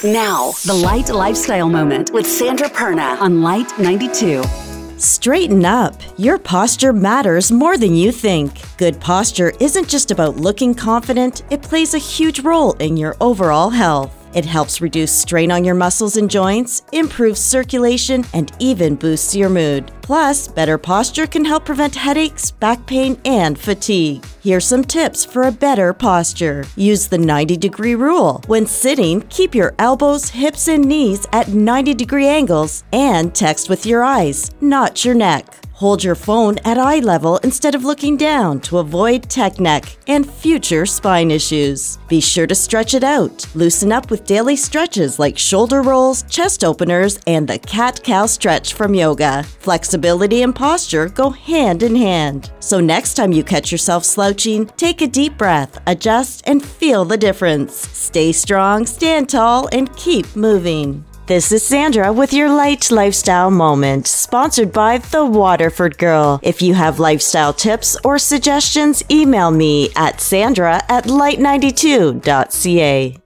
Now, the Light Lifestyle Moment with Sandra Perna on Light 92. Straighten up. Your posture matters more than you think. Good posture isn't just about looking confident, it plays a huge role in your overall health. It helps reduce strain on your muscles and joints, improves circulation, and even boosts your mood. Plus, better posture can help prevent headaches, back pain, and fatigue. Here's some tips for a better posture. Use the 90-degree rule. When sitting, keep your elbows, hips, and knees at 90-degree angles and text with your eyes, not your neck. Hold your phone at eye level instead of looking down to avoid tech neck and future spine issues. Be sure to stretch it out. Loosen up with daily stretches like shoulder rolls, chest openers, and the cat-cow stretch from yoga. Flexibility and posture go hand in hand. So next time you catch yourself slouching, take a deep breath, adjust, and feel the difference. Stay strong, stand tall, and keep moving. This is Sandra with your Light Lifestyle Moment, sponsored by The Waterford Girl. If you have lifestyle tips or suggestions, email me at sandra@light92.ca.